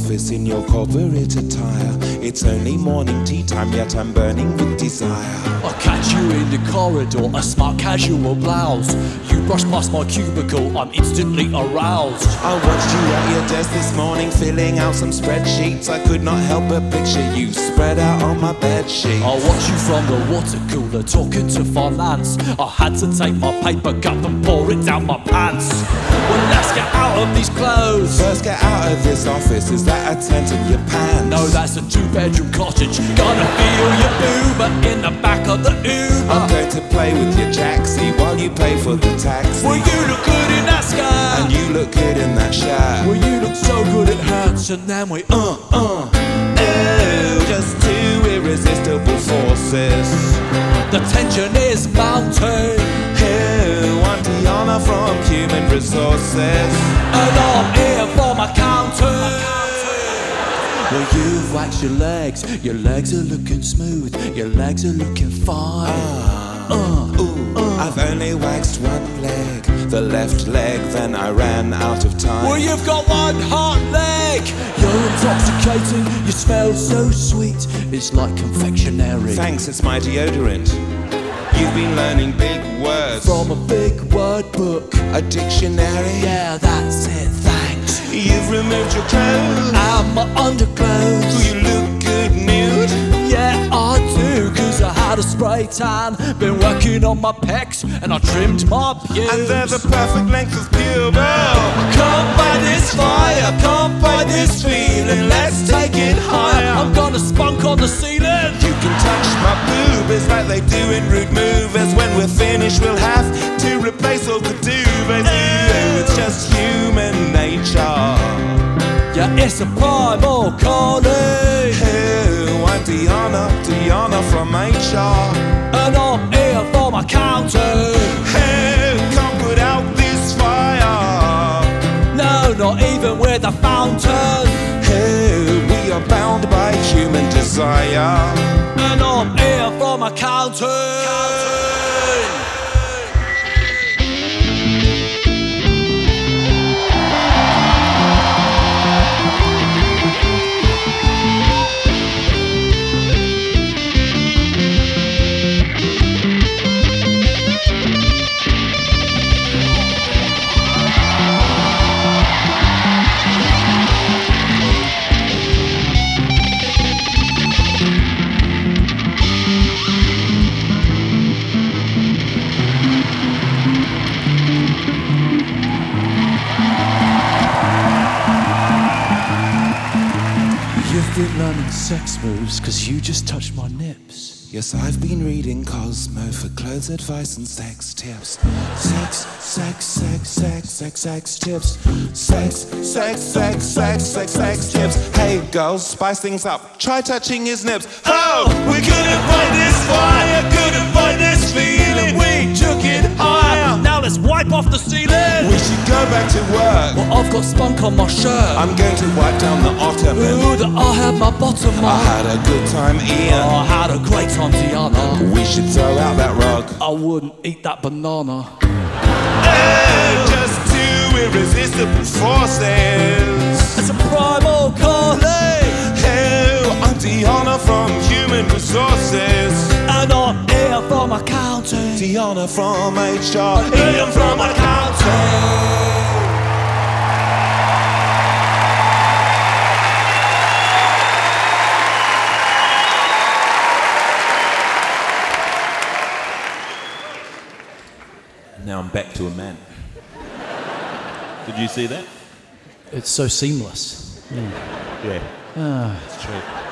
office in your corporate attire. It's only morning tea time, yet I'm burning with desire. I catch you in the corridor, a smart casual blouse. You brush past my cubicle, I'm instantly aroused. I watched you at your desk this morning, filling out some spreadsheets. I could not help but picture you spread out on my bedsheet. I watch you from the water cooler, talking to finance. I had to take my paper cup and pour it down my pants. Well, let's get out of these clothes. First get out of this office, is that a tent in your pants? No, that's a 2-bedroom cottage. Gonna feel your boomer in the back of the Uber. I'm going to play with your jacksie while you pay for the taxi. Well, you look good in that skirt, and you look good in that shirt. well, you look so good it hurts. And then we Oh, just two irresistible forces. the tension is mounting. I'm Diana from Human Resources. And I'm here for my counting. Well, you've waxed your legs are looking smooth, your legs are looking fine. I've only waxed one leg, the left leg, then I ran out of time. Well, you've got one hot leg. You're intoxicating, you smell so sweet, it's like confectionery. Thanks, it's my deodorant. You've been learning big words From a big word book. a dictionary. Yeah, that's it, thanks. You've removed your clothes. And my underclothes. You look good nude. Yeah, I do, cause I had a spray tan. Been working on my pecs and I trimmed my pubes. And they're the perfect length of pubes. Can't fight this fire, can't fight this feeling. Let's take it higher. I'm gonna spunk on the ceiling. You can touch my boobies like they do in rude movies. When we're finished, we'll have to replace all the duvets. It's just human nature. Yeah, it's a primal calling. I'm Diana from HR. And I'm here for my counting. Can't put out this fire. No, not even with a fountain. We are bound by human desire. And I'm here for my counting. You've been learning sex moves cause you just touched my nips. Yes, I've been reading Cosmo for clothes advice and sex tips. Sex tips. Sex tips. Hey girls, spice things up. Try touching his nips. Oh, we couldn't fight this fire, couldn't fight this feeling. We took it higher. Now let's wipe off the ceiling. We should go back to work. Well, I've got spunk on my shirt. I'm going to wipe down the ottoman. Ooh, that I had my bottom on. I had a good time, Ian. I had a great time, Diana. We should throw out that rug. I wouldn't eat that banana. Just two irresistible forces. It's a primal calling. I'm Diana from Human Resources. And I'm here for my counting. Diana from HR. Ian from accounting. Now I'm back to a man. Did you see that? It's so seamless. Yeah. It's true.